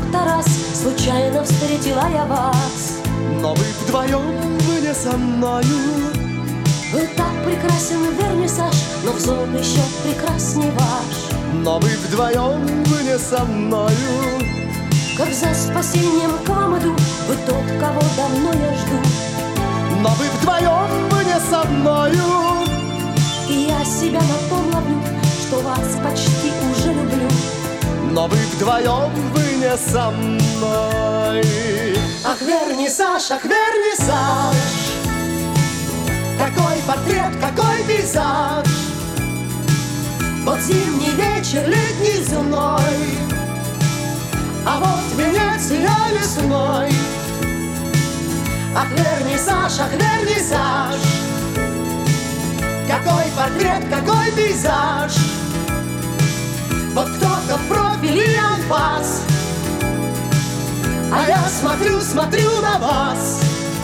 как-то раз случайно встретила я вас. Но вы вдвоем, вы не со мною. Вы так прекрасен, вернисаж, но взор еще прекрасней ваш. Но вы вдвоем, вы не со мною. Как за спасением к вам иду, вы тот, кого давно я жду. Но вы вдвоем, вы не со мною. И я себя на том ловлю, что вас почти уже люблю. Но вы вдвоем, вы не со мной. Ах, вернисаж, ах, вернисаж, какой портрет, какой пейзаж. Вот зимний вечер, летний зной, а вот Венеция весной. Ах, вернисаж, ах, вернисаж, какой портрет, какой пейзаж. Вот кто-то в профиле анфас, а я смотрю, смотрю на вас.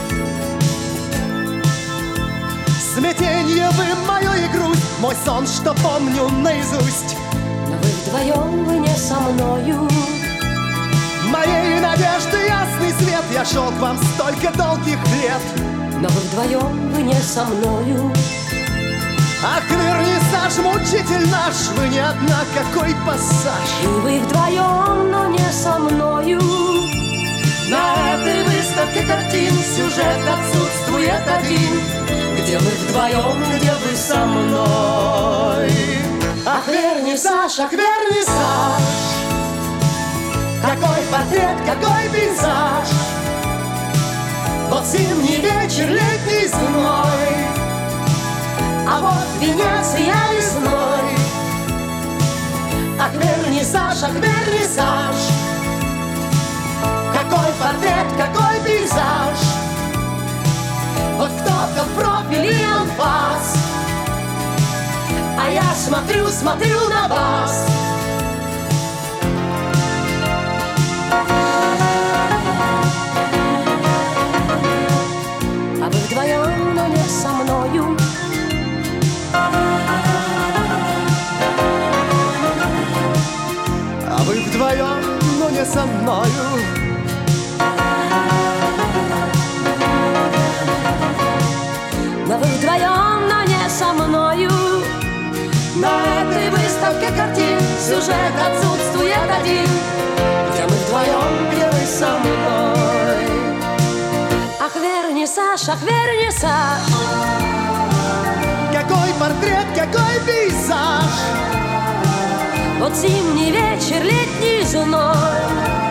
Смятенье вы мою и грусть, мой сон, что помню наизусть. Но вы вдвоем, вы не со мною. Моей надежды ясный свет, я шел к вам столько долгих лет. Но вы вдвоем, вы не со мною. Ах, вернисаж, мучитель наш, вы не одна, какой пассаж. И вы вдвоем, но не со мною. На этой выставке картин сюжет отсутствует один. Где мы вдвоем, где вы со мной. Ах, вернисаж, ах, вернисаж, какой портрет, какой пейзаж. Вот зимний вечер, летний зной, а вот Венеция весной. Ах, вернисаж, ах, вернисаж, какой портрет, какой пейзаж. Вот кто-то в профиле анфас, а я смотрю, смотрю на вас. А вы вдвоем, но не со мною. А вы вдвоем, но не со мною. Но вы вдвоем, но не со мною. На этой выставке картин сюжет отсутствует один. Где мы вдвоем, где вы со мной. Ах, вернисаж, ах, вернисаж, Какой портрет, какой пейзаж. вот зимний вечер, летний зной,